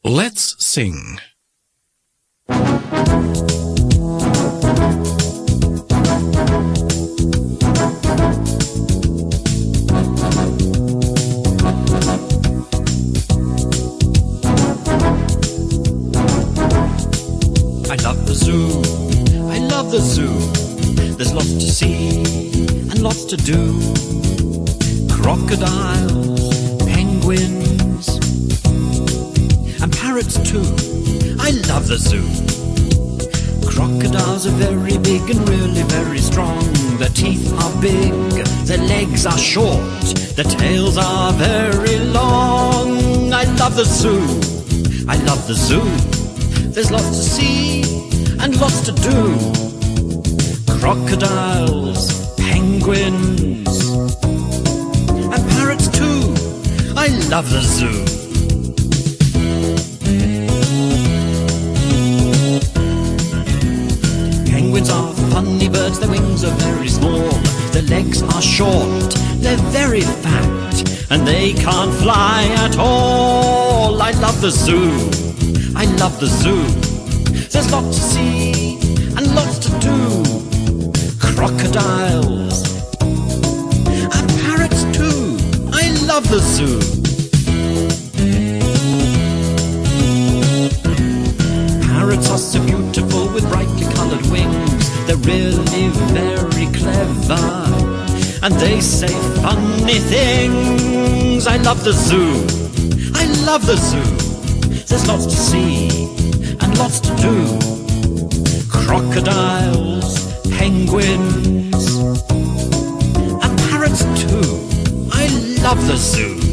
Let's sing. I love the zoo, I love the zoo. There's lots to see and lots to do. Crocodiles, penguins, and parrots too. I love the zoo. Crocodiles are very big and really very strong. Their teeth are big, their legs are short, their tails are very long. I love the zoo, I love the zoo. There's lots to see and lots to do. Crocodiles, penguins, and parrots too. I love the zoo. Penguins are funny birds, their wings are very small, their legs are short, they're very fat, and they can't fly at all. I love the zoo, I love the zoo. There's lots to see and lots to do. Crocodiles and parrots too. I love the zoo. Parrots are so beautiful with brightly coloured wings. They're really very clever and they say funny things. I love the zoo, I love the zoo. There's lots to see and lots to do. Crocodiles, penguins, and parrots too. I love the zoo.